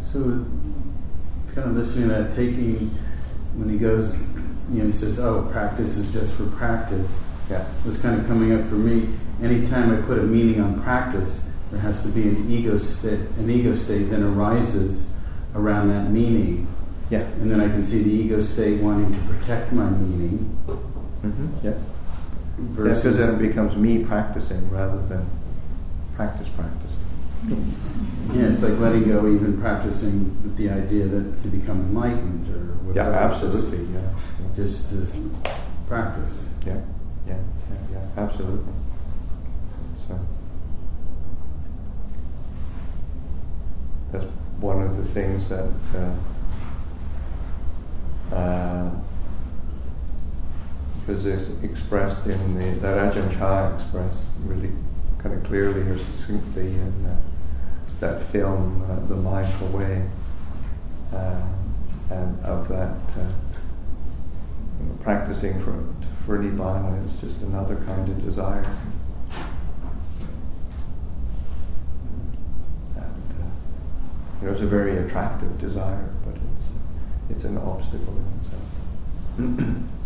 So, kind of listening to that, taking, when he goes, he says, "Oh, practice is just for practice." Yeah. What's kind of coming up for me, anytime I put a meaning on practice, there has to be an ego state then arises around that meaning. Yeah. And then I can see the ego state wanting to protect my meaning. Mm-hmm. Yeah. Versus, because then it becomes me practicing rather than practicing. Yeah, it's like letting go, even practicing with the idea that to become enlightened or whatever. Yeah, absolutely. Just to practice. Yeah, absolutely. So that's one of the things that because it's expressed in that Ajahn Chah expressed really kind of clearly or succinctly in that film, The Mindful Way, and of that practicing for Nibbana is just another kind of desire. And it's a very attractive desire, but it's an obstacle in itself.